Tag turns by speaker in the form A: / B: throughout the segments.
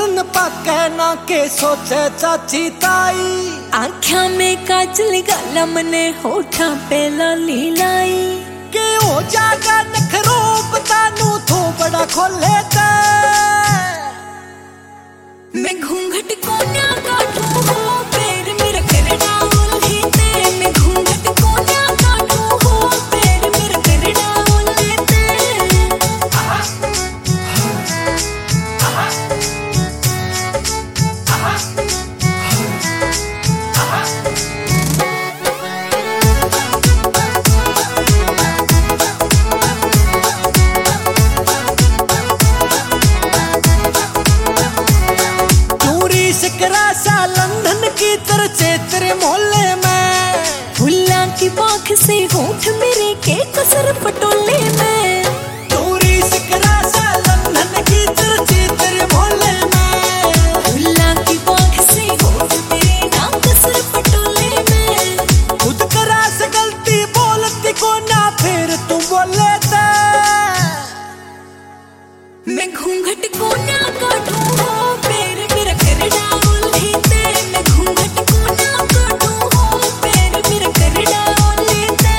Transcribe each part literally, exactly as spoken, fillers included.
A: न पाके ना के सोचे चाची ताई।
B: आँखा में काजल गाला मने होठा पे लाली लाई।
A: के हो जागा नखरो बतानू थो बड़ा खोले ते।
B: मैं घूंघट को ना काटू हो पैर मेरा करड़ा उल्ही ते। मैं घूंघट को ना काटू हो पैर मेरा करड़ा उल्ही ते।
A: सा लंदन की चर्चे तेरे मोहल्ले में।
B: फुल्ला की पाख से होठ मेरे के कसर पटोले में।
A: दूरी से सा लंदन की चर्चे तेरे मोहल्ले में।
B: फुल्ला की पाख से होठ मेरे ना कसर पटोले में।
A: खुद करा से गलती बोलती को ना फिर तू बोले ता।
B: मैं घूंघट को ना काटू हो पैर मेरा करड़ा उल्ही ते। मैं घूंघट को ना काटू हो पैर मेरा करड़ा उल्ही ते।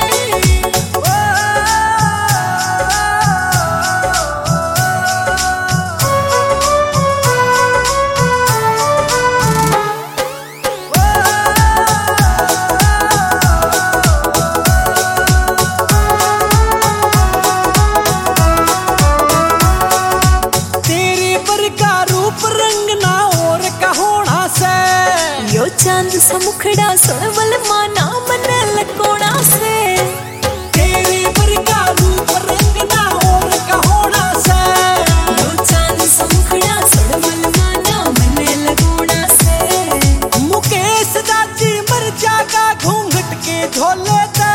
A: तेरे पर का रूप रंग ना और का होना से।
B: यो चांद सा मुखड़ा सुनवल माना मन लकोड़ा से।
A: तेरे पर का रूप रंग ना और का होना से।
B: यो चांद सा मुखड़ा सुनवल माना मन लकोड़ा से।
A: मुकेश दाची मर जागा घूंघट के झोले ते।